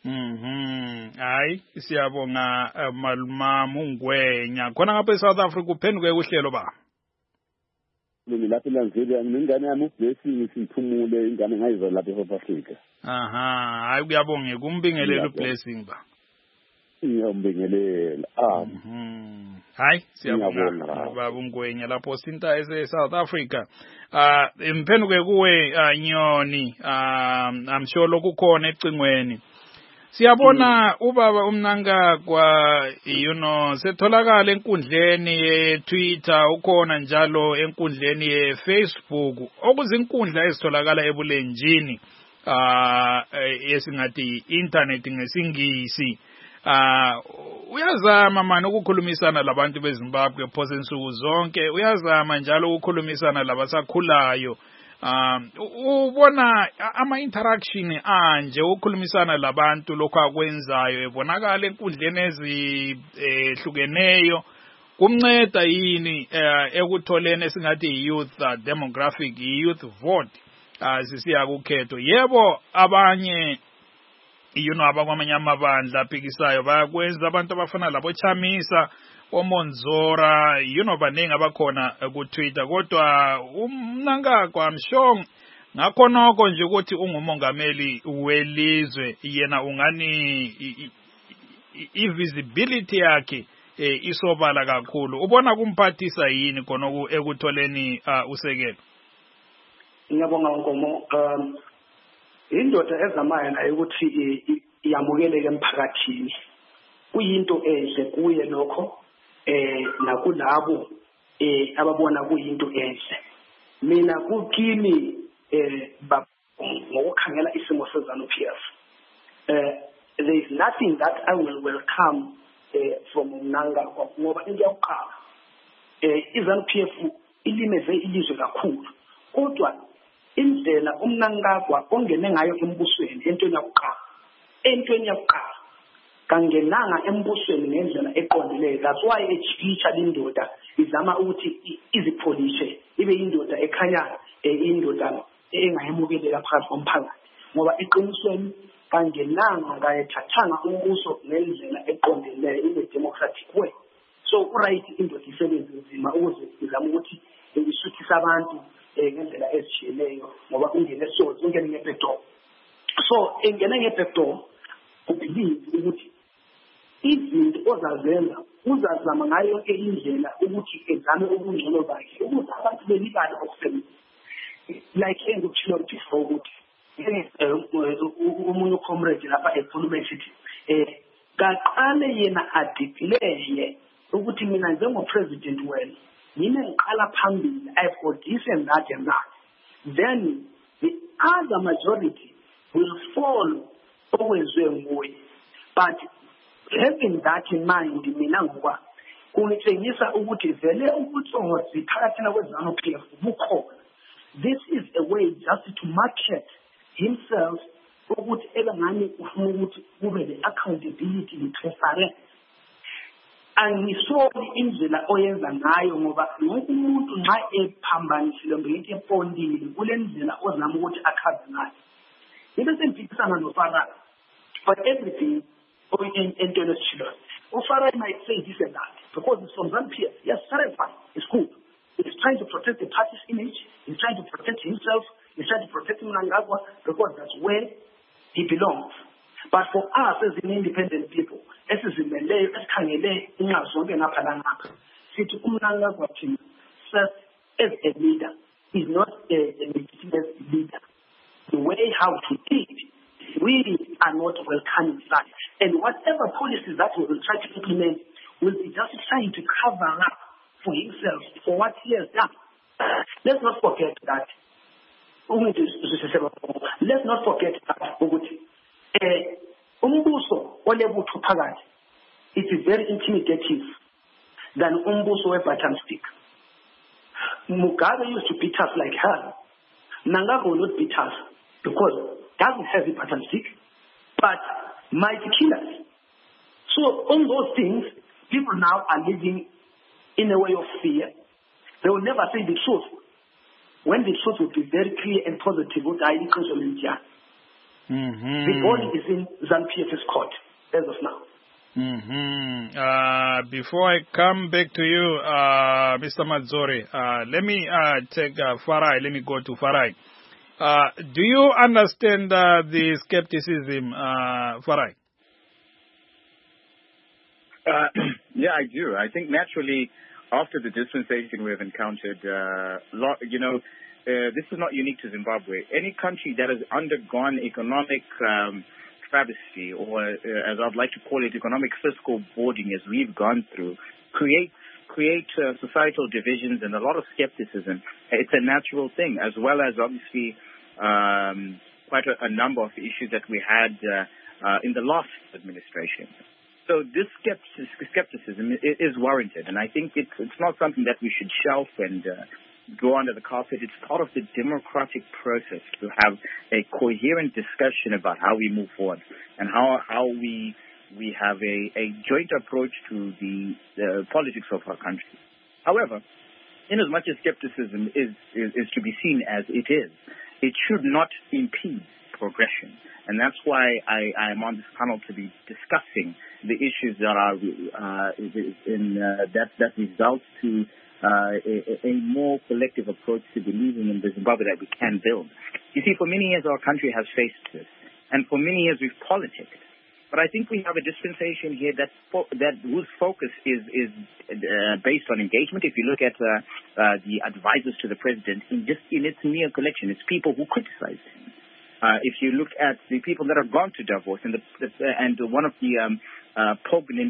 hayi siyabonga Mama uNgwenya khona ngapha eSouth Africa uphenduke uhlelo ba lapha eNigeria ngingane yami uBlessing sithumule ingane ngayizwa lapha eSouth Africa hayi kuyabonga kumbingelela uBlessing ba ngiyambingelela hayi siyabonga baba uNgwenya lapho sinta eSouth Africa imphenduke kuwe Nyoni I'm sure lokukhona ecingweni siyabona ubaba uMnangagwa setholakala enkundleni ye-Twitter ukhona njalo enkundleni ye-Facebook okuzinkundla ezitholakala ebulenjini esingathi internet ngesingisi uyazama manje ukukhulumisana labantu beZimbabwe phose insuku zonke uyazama njalo ukukhulumisana labasakhulayo ubona ama-interaction anje ukukhulumisana labantu lokho akwenzayo ebonakala enkundleni ezihlukeneyo kumnceda yini ekutholeni esingathi youth demographic youth vote sisiya kukhetho. Yebo abanye abakwamanye amabandla aphikisayo bayakwenza, abantu abafana labo Chamisa oMonzora baningi abakhona ku-Twitter, kodwa uMnangagwa I'm sure ngakho noko nje ukuthi ungumongameli welizwe yena ungani i-visibility yakhe isobala kakhulu. Ubona kumphathisa yini khona ekutholeni usekelo? Ngiyabonga Nkomo. Indoda ezamayo nayo ukuthi iyamukeleke emphakathini kuyinto enhle kuye lokho nakulabo ababona kuyinto enhle. Mina kukini ngokukhangela isimo seZANU-PF, there is nothing that I will welcome from Mnangagwa ngoba into yokuqala iZANU-PF ilimeze ilizwe kakhulu, kodwa indlela uMnangagwa ongene ngayo embusweni entweni yokuqala kangenanga embusweni ngendlela eqondileyo. That's why ejikitsha lindoda izama ukuthi izipholishe ibe indoda ekhanya indoda engayemukeleka phakathi komphakathi, ngoba eqinisweni kangenanga ngayethathanga umbuso ngendlela eqondileyo in a democratic way. So right indoda isebenze nzima ukuze izama ukuthi isuthise abantu ngendlela ezitshiyeneyo, ngoba ungene sozi ungene nge-back door. So engene nge-back door ubelieve ukuthi izinto ozazenza uzazama ngayo yonke indlela ukuthi ezame ubungcono bakhe ukuthi abantu belibale okusebenza. Like engikuthilo before ukuthi umunye ucomrade lapha ekhuluma esithi kaqale yena adeclare ukuthi mina njengopresident wena yini ngiqala phambili, I've got this and that and that, then the other majority will follow okwenziwe nguye. But having that in mind, mina ngoba kungitshengisa ukuthi vele ubutsotsi phakathi kweZANU-PF bukhona. This is a way just to market himself ukuthi elangani ufuna ukuthi kube le accountability le-transparent. Angisoli indlela oyenza ngayo ngoba wonke umuntu nxa ephambanisile ngento epondile kule ndlela ozama ukuthi achaze ngayo. Into sempikisana noFarage for everything entweni esithile. uFarage might say this and that because it's from ZANU-PF. Yes, Farage fine, it's good. He's trying to protect the party's image. He's trying to protect himself. He's trying to protect Mnangagwa because that's where he belongs. But for us as an independent people, esizimeleyo esikhangele inqazi zonke ngapha langapha, sithi uMnangagwa thina first as a leader is not a legitimate leader. The way how to lead, we are not welcoming that. And whatever policies that we will try to implement will be just trying to cover up for himself for what he has done. Let's not forget that. Let's not forget that. Umbuso olebutho phakathi, it is very intimidating than umbuso we-button stick. Mugabe used to beat us like hell. Mnangagwa will not beat us because doesn't have a button stick, but might kill us. So on those things, people now are living in a way of fear. They will never say the truth. When the truth will be very clear and positive, the ball is in ZANU-PF's court as of now. Before I come back to you, Mr. Matsori, let me take Farai. Let me go to Farai. Do you understand the skepticism, Farai? Yeah, I do. I think naturally, after the dispensation we have encountered, this is not unique to Zimbabwe. Any country that has undergone economic travesty, or as I'd like to call it, economic fiscal boarding, as we've gone through, create societal divisions and a lot of skepticism. It's a natural thing, as well as obviously quite a number of issues that we had in the last administration. So this skepticism is warranted, and I think it's not something that we should shelf and go under the carpet. It's part of the democratic process to have a coherent discussion about how we move forward and how we we have a joint approach to the politics of our country. However, in as much as skepticism is to be seen as it is, it should not impede progression. And that's why I am on this panel to be discussing the issues that are that result to a more collective approach to believing in the Zimbabwe that we can build. You see, for many years our country has faced this, and for many years we've politicked. But I think we have a dispensation here that whose focus is based on engagement. If you look at the advisors to the president, in its mere collection, it's people who criticize him. If you look at the people that have gone to Davos, and one of the poignant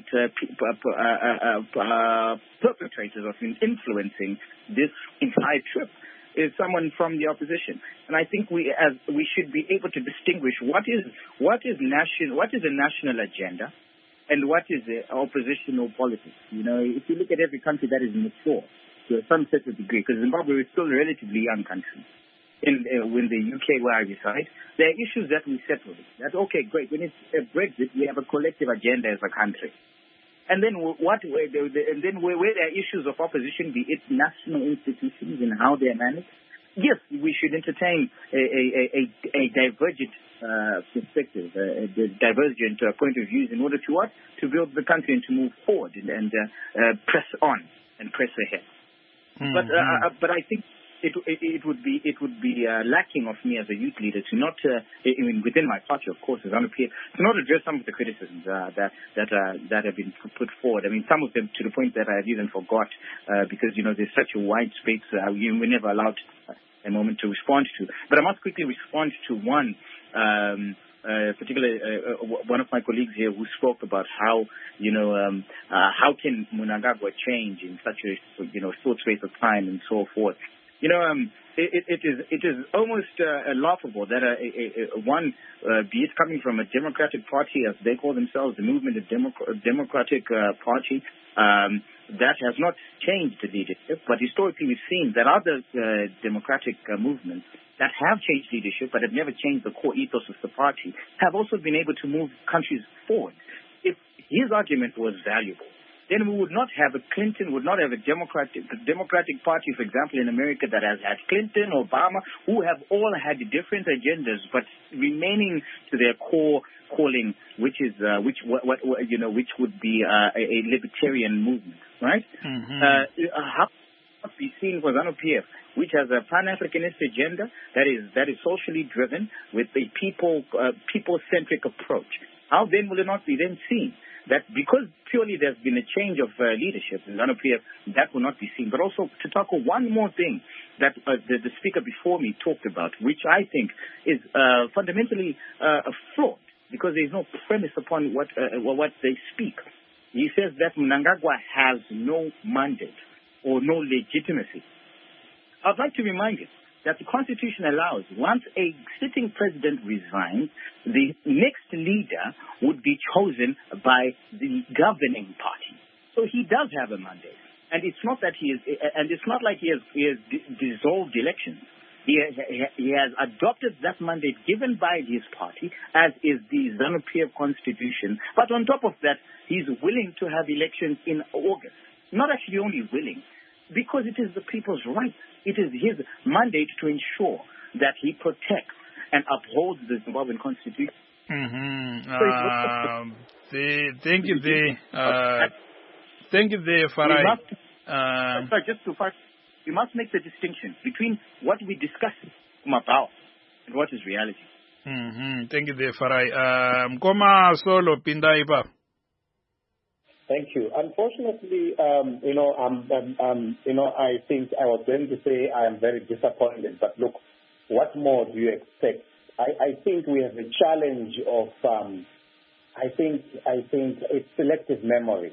perpetrators of influencing this entire trip is someone from the opposition. And I think we should be able to distinguish what is a national agenda and what is oppositional politics. You know, if you look at every country that is mature to some certain degree, because Zimbabwe is still a relatively young country. In the UK where I reside, there are issues that we settle. That's okay, great. When it's Brexit, we have a collective agenda as a country. And then where there are issues of opposition, be it national institutions and how they are managed, yes, we should entertain a divergent perspective, a divergent point of views in order to what? To build the country and to move forward and press on and press ahead. Mm-hmm. But I think it would be lacking of me as a youth leader to not, within my party, of course, as ZANU-PF, to not address some of the criticisms that have been put forward. I mean, some of them to the point that I have even forgot because, you know, there's such a wide space we're never allowed a moment to respond to. But I must quickly respond to one. Particularly one of my colleagues here who spoke about how, you know, how can Mnangagwa change in such a, you know, short space of time and so forth. You know, it is almost laughable that be it coming from a Democratic Party, as they call themselves, the Movement of Democratic Party, that has not changed the leadership. But historically, we've seen that other democratic movements that have changed leadership but have never changed the core ethos of the party have also been able to move countries forward. If his argument was valuable, then we would not have a Clinton, would not have a Democratic Party, for example, in America that has had Clinton, Obama, who have all had different agendas, but remaining to their core calling, which would be a libertarian movement, right? Mm-hmm. How must be seen for ZANU-PF, which has a Pan-Africanist agenda that is socially driven with a people-centric approach. How then will it not be then seen that because purely there's been a change of leadership in ZANU-PF, that will not be seen? But also to tackle one more thing that the speaker before me talked about, which I think is fundamentally flawed because there is no premise upon what they speak. He says that Mnangagwa has no mandate or no legitimacy. I'd like to remind you that the Constitution allows, once a sitting president resigns, the next leader would be chosen by the governing party. So he does have a mandate, and it's not that it's not like he has dissolved elections. He has adopted that mandate given by his party, as is the ZANU-PF Constitution. But on top of that, he's willing to have elections in August. Not actually only willing, because it is the people's right. It is his mandate to ensure that he protects and upholds the Zimbabwean Constitution. Mm-hmm. Thank you, Farai. We must make the distinction between what we discuss about and what is reality. Mm-hmm. Thank you, Farai. Mkoma Solo Pindaiba. Thank you. Unfortunately, I think I was going to say I am very disappointed. But look, what more do you expect? I think we have a challenge of, I think it's selective memory.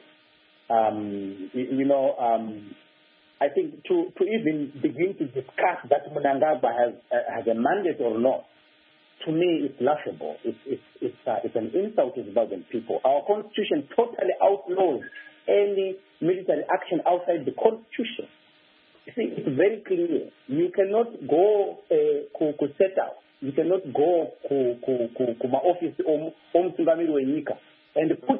I think to even begin to discuss that Mnangagwa has a mandate or not, to me, it's laughable. It's an insult to Zimbabwean people. Our constitution totally outlaws any military action outside the constitution. You see, it's very clear. You cannot go to set out. You cannot go to my office Mtungamiri wenyika and put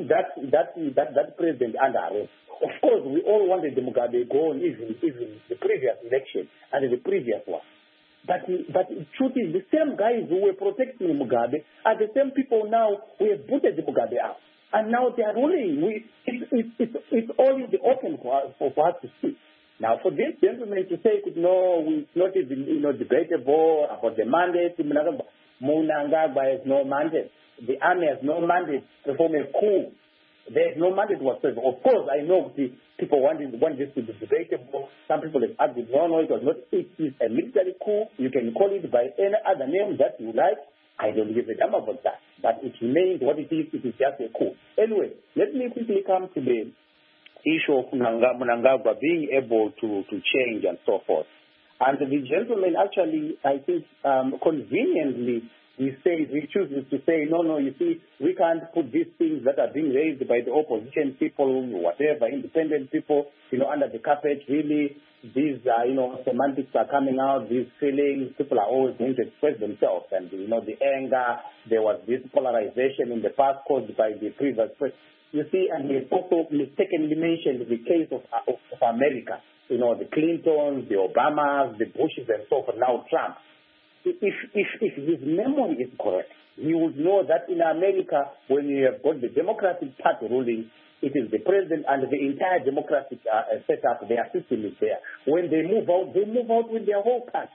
that president under arrest. Of course, we all wanted the Mugabe go on, even the previous election and the previous one. But the truth is, the same guys who were protecting Mugabe are the same people now who have booted the Mugabe out. And now they are ruling. It's all in the open for us to see. Now, for this gentleman to say, no, it's not even debatable about the mandate. Mnangagwa has no mandate. The army has no mandate to perform a coup. There is no mandate whatsoever. Of course, I know the people want this to be debatable. Some people have argued, no, it was not. It is a military coup. You can call it by any other name that you like. I don't give a damn about that. But it remains what it is. It is just a coup. Anyway, let me quickly come to the issue of Mnangagwa being able to change and so forth. And the gentleman actually, I think, conveniently, he chooses to say, no, you see, we can't put these things that are being raised by the opposition people, whatever, independent people, under the carpet. Really, these, semantics are coming out, these feelings, people are always going to express themselves. And, the anger, there was this polarization in the past caused by the previous president. You see, and he also mistakenly mentioned the case of America. The Clintons, the Obamas, the Bushes, and so forth, now Trump. If his memory is correct, he would know that in America, when you have got the Democratic Party ruling, it is the president and the entire Democratic setup, their system is there. When they move out with their whole party.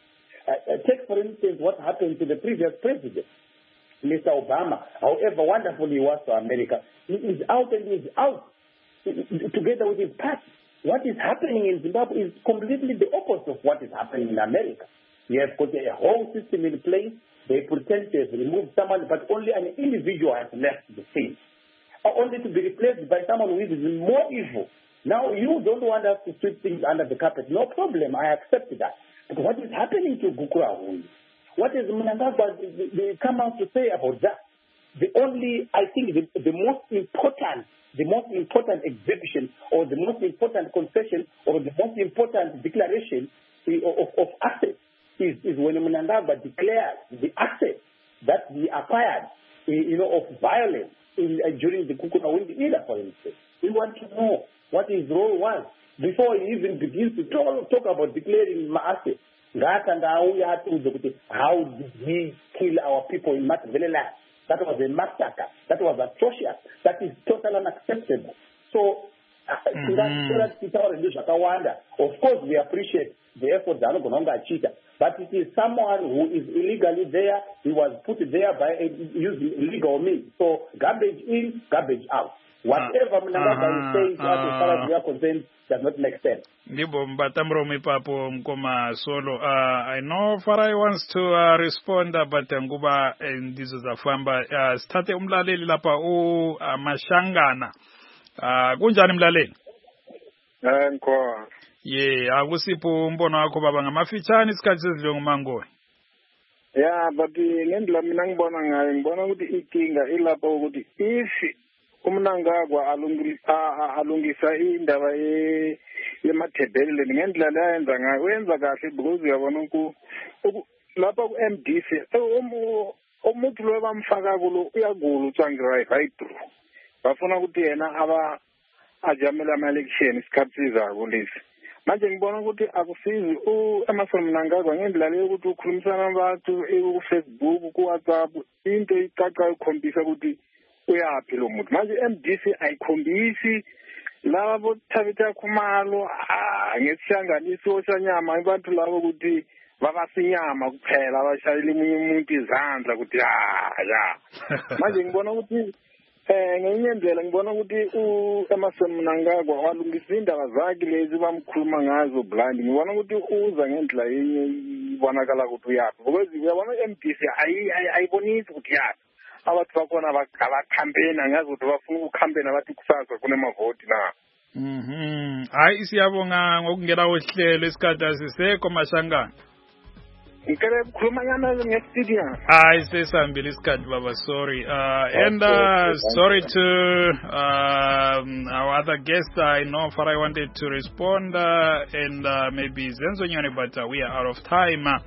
Take, for instance, what happened to the previous president, Mr. Obama. However wonderful he was to America, he is out and he is out together with his party. What is happening in Zimbabwe is completely the opposite of what is happening in America. You have got a whole system in place. They pretend to have removed someone, but only an individual has left the scene, only to be replaced by someone who is more evil. Now, you don't want us to sweep things under the carpet. No problem. I accept that. But what is happening to Gukurahu? What is Mnangagwa they come out to say about that? I think the most important exhibition or the most important concession or the most important declaration of assets is when Mnangagwa declared the assets that he acquired, of violence during the Kukuna era, for instance. We want to know what his role was before he even begins to talk about declaring assets. How did he kill our people in Matabeleland? That was a massacre. That was atrocious. That is totally unacceptable. So, of course, we appreciate the efforts that are cheater. But it is someone who is illegally there. He was put there by using illegal means. So, garbage in, garbage out. Whatever Mnangagwa is saying, as far as we are concerned, does not make sense. I know Farai wants to respond, but Nguba and this is a famba. Starte umlaleli lapa mashangana. Kunjani mlaleli? Nko. Akusipho umbono wakho baba ngamafitshane isikhathi sesidlo ngumangoyi. Yeah, but ngendlela mina ngibona ukuthi inkinga ilapha ukuthi if uMnangagwa alungisa indaba yemathebelele ngendlela ayenza ngayo wenza kahle because uyabona lapha ku-MDC umuntu lo bamfaka kulo uyagula uTsvangirai right through bafuna ukuthi yena ajamela ama-election isikhathi sizako lesi manje ngibona ukuthi akusizi Emmerson Mnangagwa ngendlela yokuthi ukhulumisana nabantu ku-Facebook ku-WhatsApp into icaca ikhombisa ukuthi uyaphi lo muntu manje MDC ayikhombisi laba bothabitha khumalo ngesihlanganiso sanyama abantu labo ukuthi babasinyama kuphela abashayela umuntu izandla ukuthi ya manje ngibona ukuthi ngenye indlela ngibona ukuthi Emmerson Mnangagwa walungisa indaba zakhe lezi bamkhuluma ngazo blind ngibona ukuthi uza ngendlela yenye ibonakala ukuthi uyaphi because uyabona MDC ayibonisi ukuthi yaphi abantu bakhona abakhampeni angazi ukuthi bafuna ukukhambena bathi kusasa kunemavoti na. Hayi siyabonga ngokungena ohlelo isikhathi asisekho mashangana. Ngicela ukukhuluma nyana ngestudio. Hayi sesihambile isikhathi baba sorry. And sorry to our other guest. I know Farai wanted to respond and maybe Zenzo Nyone, but we are out of time.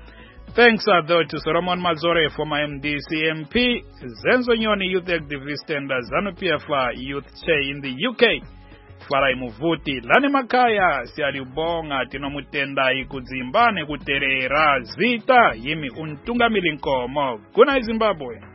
Thanks are though to Solomon Mazore, former MDC MP, Zenzo Nyoni, youth activist, and ZANU-PF youth chair in the UK. Farai Muvuti, Lani Makaya, Sialubonga, Tinomutenda, Ikudzimbane, Kuterera, Zita, Yimi Untunga Milinko, Mo, Kuna Zimbabwe.